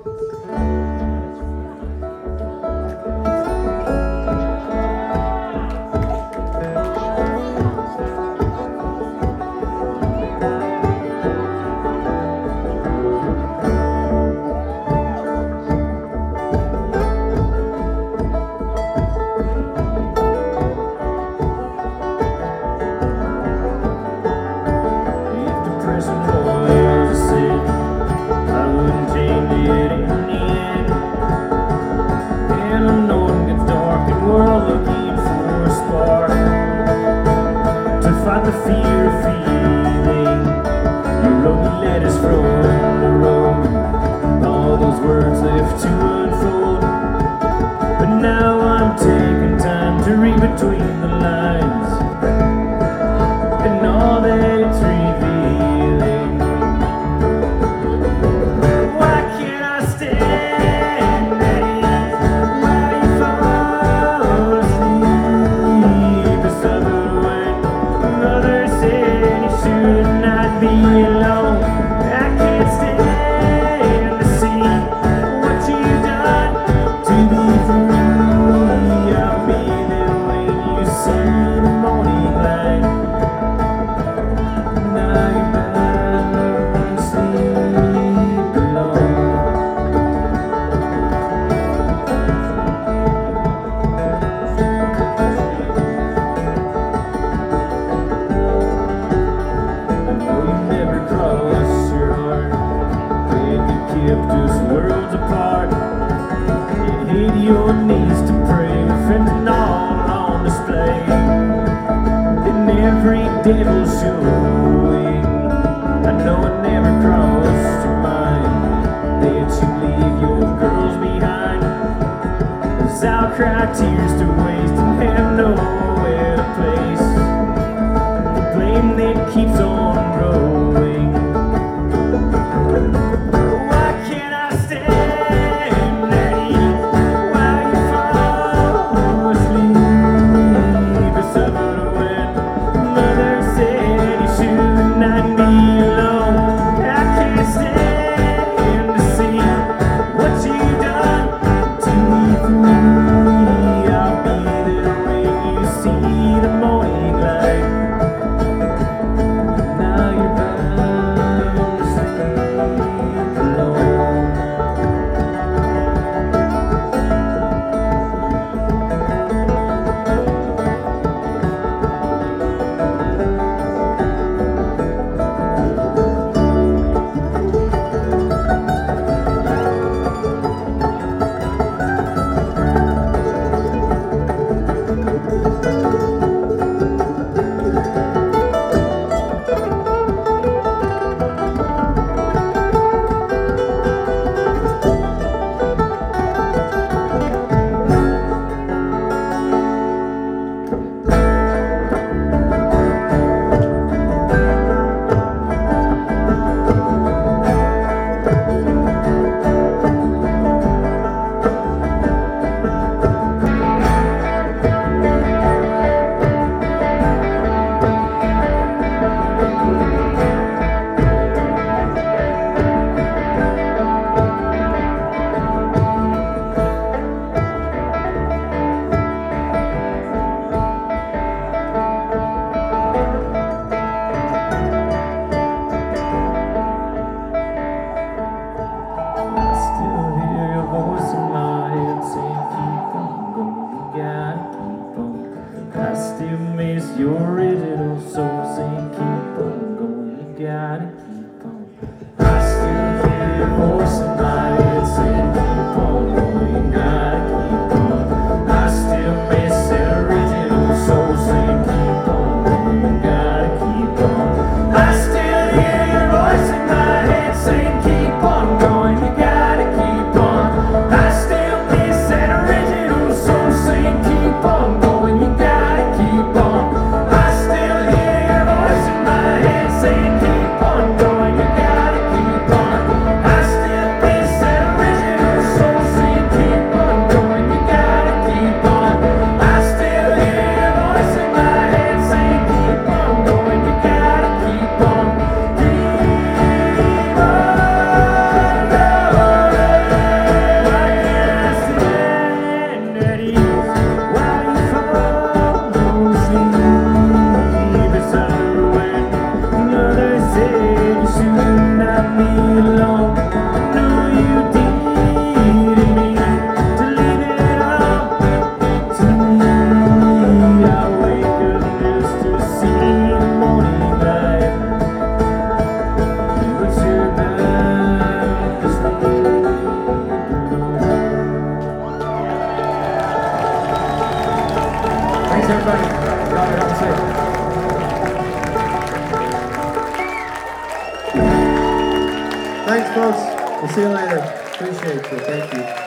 The fear of feeling your lonely letters from the road, all those words left to unfold. But now I'm taking time to read between the lines and all that it's revealing. Why can't I stand at ease while you fall asleep? It's summer when others said you should not be alone. I can't stand to see what you've done to be free. I'll be there when you see the morning light. Now you're bound to sleep alone. Kept us worlds apart and hid your knees to pray, friends and all on display, and every devil showing. I know it never crossed your mind that you leave your girls behind, 'cause I'll cry tears to waste and have nowhere to place the blame that keeps on growing. We'll see you later. Appreciate you. Thank you.